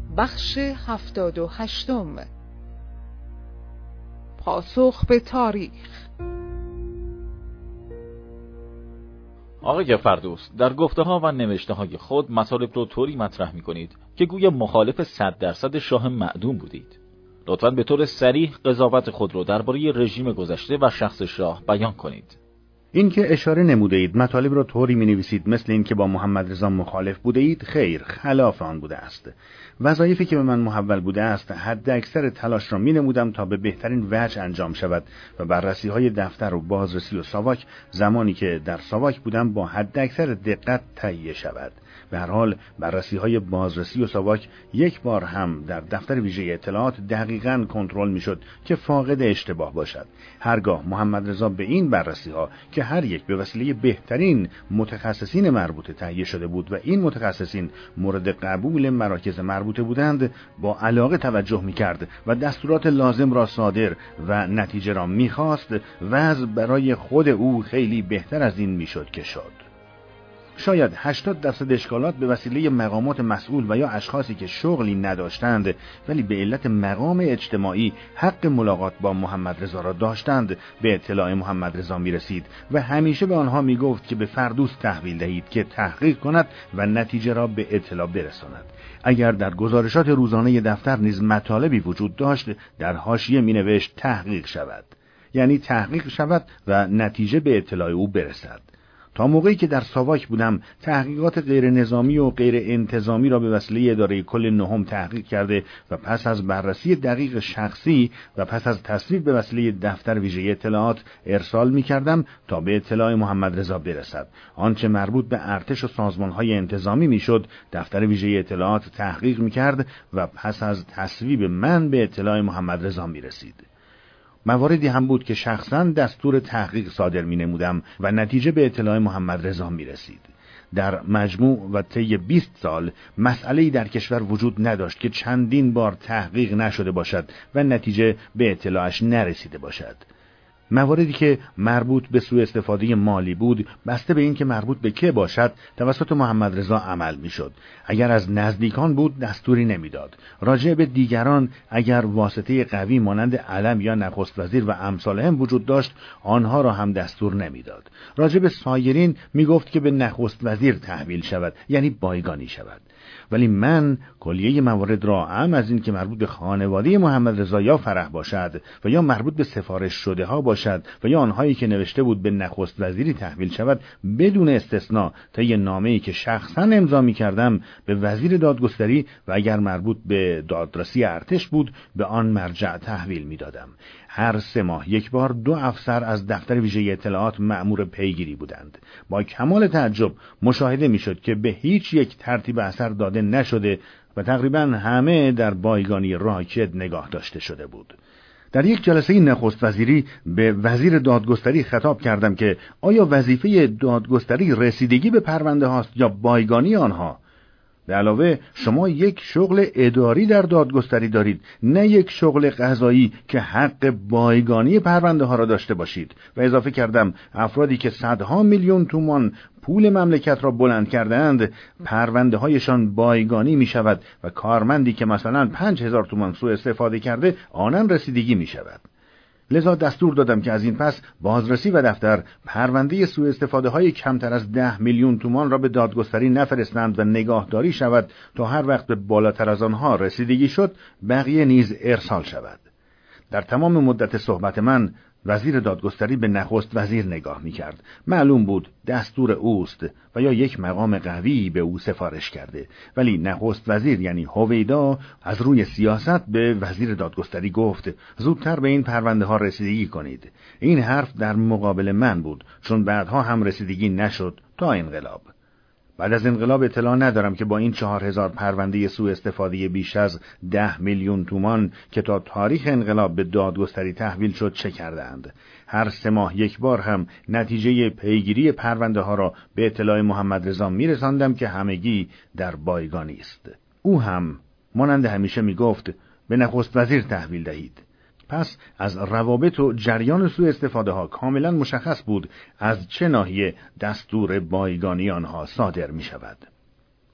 بخش 78 پاسخ به تاریخ. آقای فردوس، در گفته‌ها و نوشته‌های خود مطالب رو طوری مطرح می‌کنید که گویا مخالف 100% شاه معدوم بودید. لطفاً به طور صریح قضاوت خود رو درباره رژیم گذشته و شخص شاه بیان کنید. این که اشاره نموده اید مطالب را طوری می‌نویسید مثل این که با محمد رضا مخالف بوده اید، خیر، خلاف آن بوده است. وظایفی که به من محول بوده است حد اکثر تلاش را می‌نمودم تا به بهترین وجه انجام شود و بررسی‌های دفتر و بازرسی و ساواک زمانی که در ساواک بودم با حد اکثر دقت تهیه شود. به هر حال بررسی‌های بازرسی و ساواک یک بار هم در دفتر ویژه اطلاعات دقیقاً کنترل می‌شد که فاقد اشتباه باشد. هرگاه محمد رضا به این بررسی‌ها که هر یک به وسیله بهترین متخصصین مربوطه تهیه شده بود و این متخصصین مورد قبول مراکز مربوطه بودند با علاقه توجه می‌کرد و دستورات لازم را صادر و نتیجه را می‌خواست، وضع برای خود او خیلی بهتر از این می‌شد که شد. شاید 80% اشکالات به وسیله مقامات مسئول و یا اشخاصی که شغلی نداشتند ولی به علت مقام اجتماعی حق ملاقات با محمد رضا را داشتند به اطلاع محمد رضا می رسید و همیشه به آنها می گفت که به فردوس تحویل دهید که تحقیق کند و نتیجه را به اطلاع برساند. اگر در گزارشات روزانه دفتر نیز مطالبی وجود داشت در حاشیه می نوشت تحقیق شود، یعنی تحقیق شود و نتیجه به اطلاع او برسد. تا موقعی که در ساواک بودم تحقیقات غیر نظامی و غیر انتظامی را به وسیله اداره کل نهم تحقیق کرده و پس از بررسی دقیق شخصی و پس از تصویب به وسیله دفتر ویژه اطلاعات ارسال می کردم تا به اطلاع محمد رضا برسد. آنچه مربوط به ارتش و سازمانهای انتظامی می شد دفتر ویژه اطلاعات تحقیق می کرد و پس از تصویب من به اطلاع محمد رضا می رسید. مواردی هم بود که شخصاً دستور تحقیق صادر می نمودم و نتیجه به اطلاع محمد رضا می رسید. در مجموع و طی 20 سال مسئله‌ای در کشور وجود نداشت که چندین بار تحقیق نشده باشد و نتیجه به اطلاعش نرسیده باشد. مواردی که مربوط به سوء استفاده مالی بود بسته به این که مربوط به که باشد توسط محمد رضا عمل میشد. اگر از نزدیکان بود دستوری نمیداد. راجع به دیگران اگر واسطه قوی مانند علم یا نخست وزیر و امثالهم وجود داشت آنها را هم دستور نمیداد. راجع به سایرین میگفت که به نخست وزیر تحویل شود، یعنی بایگانی شود. ولی من کلیه موارد را هم از این که مربوط به خانواده محمد رضا یا فرح باشد و یا مربوط به سفارش شده ها باشد و یا آنهایی که نوشته بود به نخست وزیری تحویل شود بدون استثناء طی نامه‌ای که شخصا امضا می‌کردم به وزیر دادگستری و اگر مربوط به دادرسی ارتش بود به آن مرجع تحویل می‌دادم. هر 3 ماه یک بار 2 افسر از دفتر ویژه اطلاعات مأمور پیگیری بودند. با کمال تعجب مشاهده می‌شد که به هیچ یک ترتیب اثر داده نشده و تقریباً همه در بایگانی راکد نگاه داشته شده بود. در یک جلسه نخست وزیری به وزیر دادگستری خطاب کردم که آیا وظیفه دادگستری رسیدگی به پرونده هاست یا بایگانی آنها؟ به علاوه شما یک شغل اداری در دادگستری دارید، نه یک شغل قضایی که حق بایگانی پرونده ها را داشته باشید. و اضافه کردم افرادی که صدها میلیون تومان پول مملکت را بلند کردند پرونده هایشان بایگانی می شود و کارمندی که مثلا 5000 تومان سوء استفاده کرده آنم رسیدگی می شود. لذا دستور دادم که از این پس بازرسی و دفتر پرونده سوء استفاده های کمتر از 10 میلیون تومان را به دادگستری نفرستند و نگاهداری شود تا هر وقت به بالاتر از آنها رسیدگی شد بقیه نیز ارسال شود. در تمام مدت صحبت من وزیر دادگستری به نخست وزیر نگاه می‌کرد. معلوم بود دستور اوست و یا یک مقام قوی به او سفارش کرده. ولی نخست وزیر یعنی هویدا از روی سیاست به وزیر دادگستری گفت زودتر به این پرونده ها رسیدگی کنید. این حرف در مقابل من بود چون بعدها هم رسیدگی نشد تا انقلاب. بعد از انقلاب اطلاع ندارم که با این 4000 پرونده سوء استفاده بیش از 10 میلیون تومان که تا تاریخ انقلاب به دادگستری تحویل شد چه کردند. هر 3 ماه یک بار هم نتیجه پیگیری پرونده ها را به اطلاع محمد رضا میرساندم که همگی در بایگانی است. او هم مانند همیشه میگفت به نخست وزیر تحویل دهید. پس از روابط و جریان سوء استفاده ها کاملا مشخص بود از چه ناحیه دستور بایگانی آنها صادر می شود.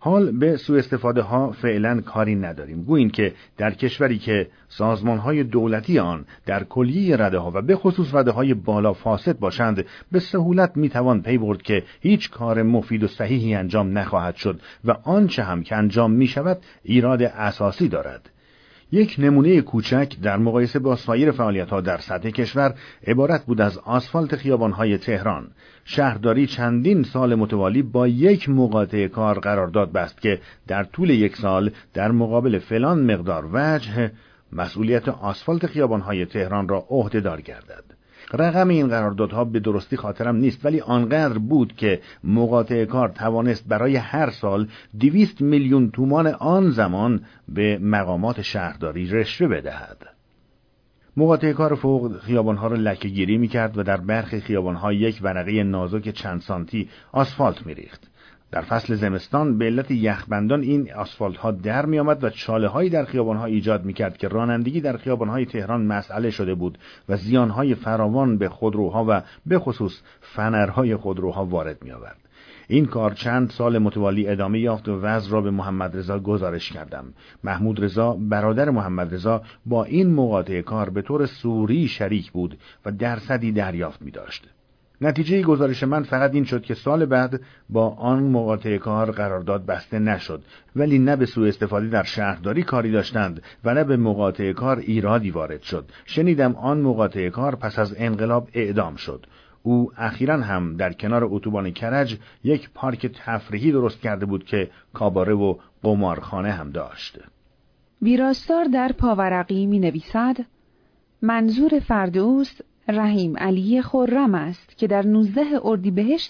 حال به سوء استفاده ها فعلا کاری نداریم. گوییم که در کشوری که سازمان های دولتی آن در کلیه رده ها و به خصوص رده های بالا فاسد باشند، به سهولت میتوان پی برد که هیچ کار مفید و صحیحی انجام نخواهد شد و آنچه هم که انجام می شود ایراد اساسی دارد. یک نمونه کوچک در مقایسه با سایر فعالیت‌ها در سطح کشور عبارت بود از آسفالت خیابان‌های تهران. شهرداری چندین سال متوالی با یک مقاطع کار قرارداد بست که در طول یک سال در مقابل فلان مقدار وجه مسئولیت آسفالت خیابان‌های تهران را عهده‌دار گردد. رقم این قراردادها به درستی خاطرم نیست، ولی آنقدر بود که مقاطع کار توانست برای هر سال 200 میلیون تومان آن زمان به مقامات شهرداری رشوه بدهد. مقاطع کار فوق خیابانها را لکه‌گیری می‌کرد و در برخی خیابانها یک ورقه نازک چند سانتی آسفالت می‌ریخت. در فصل زمستان به علت یخبندان این آسفالت ها در می آمد و چاله هایی در خیابان ها ایجاد می کرد که رانندگی در خیابان های تهران مسئله شده بود و زیان های فراوان به خودروها و به خصوص فنرهای خودروها وارد می آورد. این کار چند سال متوالی ادامه یافت و وضع را به محمد رضا گزارش کردم. محمود رضا برادر محمد رضا با این مقاطع کار به طور سوری شریک بود و درصدی دریافت می داشت. نتیجه گزارش من فقط این شد که سال بعد با آن مقاطع کار قرارداد بسته نشد، ولی نه به سوء استفاده در شهرداری کاری داشتند و نه به مقاطع کار ایرادی وارد شد. شنیدم آن مقاطع کار پس از انقلاب اعدام شد. او اخیراً هم در کنار اتوبان کرج یک پارک تفریحی درست کرده بود که کاباره و قمارخانه هم داشت. ویراستار در پاورقی می نویسد: منظور فردوس رحیم علی خرم است که در 19 اردیبهشت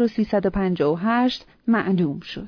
1358 معدوم شد.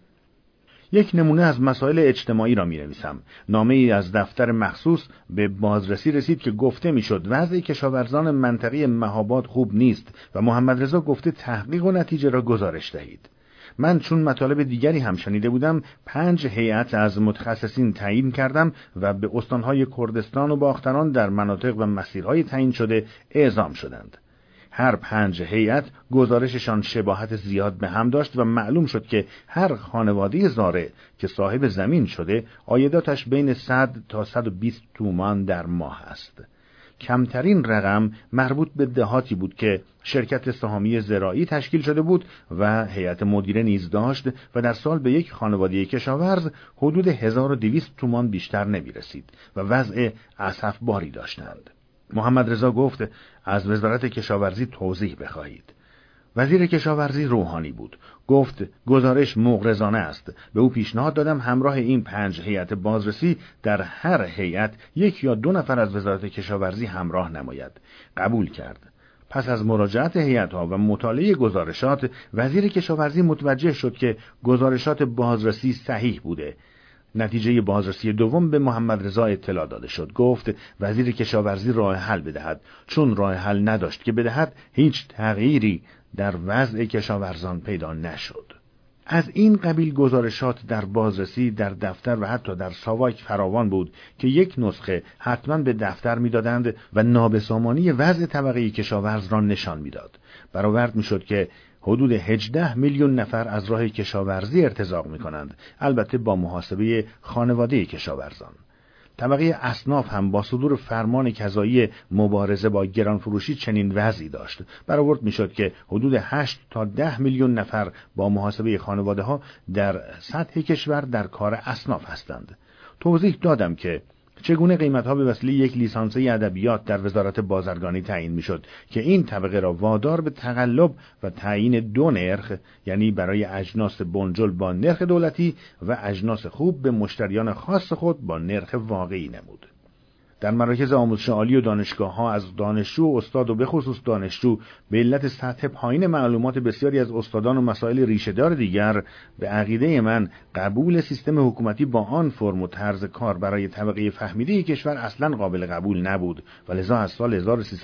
یک نمونه از مسائل اجتماعی را می نویسم. نامه‌ای از دفتر مخصوص به بازرسی رسید که گفته می شد وضع کشاورزان منطقه مهاباد خوب نیست و محمد رضا گفته تحقیق و نتیجه را گزارش دهید. من چون مطالب دیگری هم شنیده بودم 5 هیئت از متخصصین تعیین کردم و به استانهای کردستان و باختران در مناطق و مسیرهای تعیین شده اعزام شدند. هر 5 هیئت گزارششان شباهت زیاد به هم داشت و معلوم شد که هر خانواده زارع که صاحب زمین شده عایداتش بین 100 تا 120 تومان در ماه است. کمترین رقم مربوط به دهاتی بود که شرکت سهامی زراعی تشکیل شده بود و هیئت مدیره نیز داشت و در سال به یک خانواده کشاورز حدود 1200 تومان بیشتر نمی رسید و وضع اسفباری داشتند. محمد رضا گفت از وزارت کشاورزی توضیح بخواهید. وزیر کشاورزی روحانی بود. گفت گزارش مغرضانه است. به او پیشنهاد دادم همراه این 5 هیئت بازرسی در هر هیئت 1 یا 2 نفر از وزارت کشاورزی همراه نماید. قبول کرد. پس از مراجعت هیئت‌ها و مطالعه گزارشات، وزیر کشاورزی متوجه شد که گزارشات بازرسی صحیح بوده. نتیجه بازرسی دوم به محمد رضا اطلاع داده شد. گفت وزیر کشاورزی راه حل بدهد. چون راه حل نداشت که بدهد، هیچ تغییری در وضع کشاورزان پیدا نشد. از این قبیل گزارشات در بازرسی، در دفتر و حتی در ساواک فراوان بود که یک نسخه حتما به دفتر میدادند و نابسامانی وضع طبقه کشاورز را نشان میداد. برآورد میشد که حدود 18 میلیون نفر از راه کشاورزی ارتزاق میکنند، البته با محاسبه خانواده کشاورزان. طبقه اصناف هم با صدور فرمان قضایی مبارزه با گرانفروشی چنین وضعی داشت. برآورد میشد که حدود 8 تا 10 میلیون نفر با محاسبه خانواده ها در سطح کشور در کار اصناف هستند. توضیح دادم که چگونه قیمت‌ها به وسیله یک لیسانسیه ادبیات در وزارت بازرگانی تعیین میشد که این طبقه را وادار به تقلب و تعیین 2 نرخ، یعنی برای اجناس بنجل با نرخ دولتی و اجناس خوب به مشتریان خاص خود با نرخ واقعی نمود. در مراکز آموزش عالی و دانشگاه‌ها از دانشجو و استاد و به خصوص دانشجو به علت سطح پایین معلومات بسیاری از استادان و مسائل ریشه‌دار دیگر، به عقیده من قبول سیستم حکومتی با آن فرم و طرز کار برای طبقه فهمیده کشور اصلاً قابل قبول نبود و لذا از سال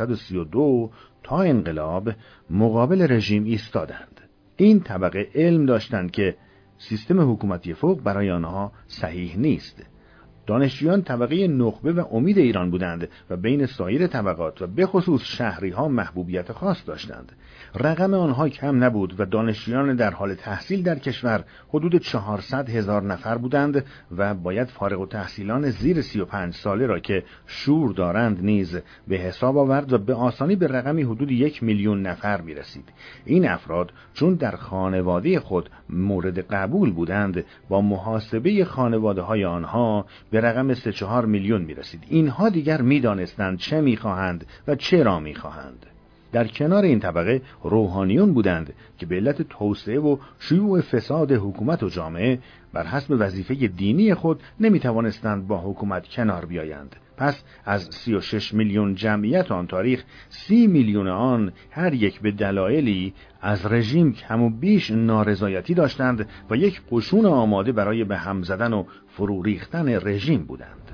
1332 تا انقلاب مقابل رژیم ایستادند. این طبقه علم داشتند که سیستم حکومتی فوق برای آنها صحیح نیست. دانشجویان طبقه نخبه و امید ایران بودند و بین سایر طبقات و به خصوص شهری‌ها محبوبیت خاص داشتند. رقم آنها کم نبود و دانشجویان در حال تحصیل در کشور حدود 400,000 نفر بودند و باید فارغ التحصیلان زیر 35 ساله را که شور دارند نیز به حساب آورد و به آسانی به رقمی حدود 1,000,000 نفر می‌رسید. این افراد چون در خانواده خود مورد قبول بودند، با محاسبه خانواده‌های آنها به رقم 3-4 میلیون می‌رسید. اینها دیگر می‌دانستند چه می‌خواهند و چرا می‌خواهند. در کنار این طبقه روحانیون بودند که به علت توسعه و شیوع فساد حکومت و جامعه بر حسب وظیفه دینی خود نمی‌توانستند با حکومت کنار بیایند. پس از 36 میلیون جمعیت آن تاریخ 30 میلیون آن هر یک به دلایلی از رژیم کم و بیش نارضایتی داشتند و یک قشون آماده برای به هم زدن و فرو ریختن رژیم بودند.